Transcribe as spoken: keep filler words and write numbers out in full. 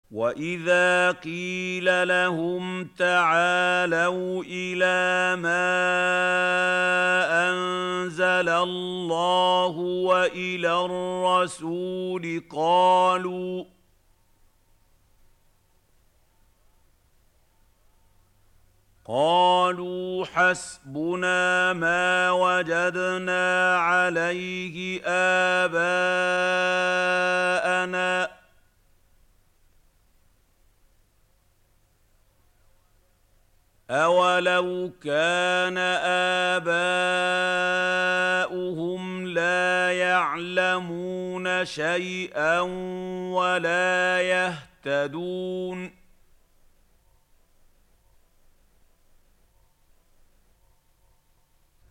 وَإِذَا قِيلَ لَهُمْ تَعَالَوْا إِلَىٰ مَا أَنزَلَ اللَّهُ وَإِلَى الرَّسُولِ قَالُوا قَالُوا حَسْبُنَا مَا وَجَدْنَا عَلَيْهِ آبَاءَنَا ۚ أَوَلَوْ كَانَ آبَاؤُهُمْ لَا يَعْلَمُونَ شَيْئًا وَلَا يَهْتَدُونَ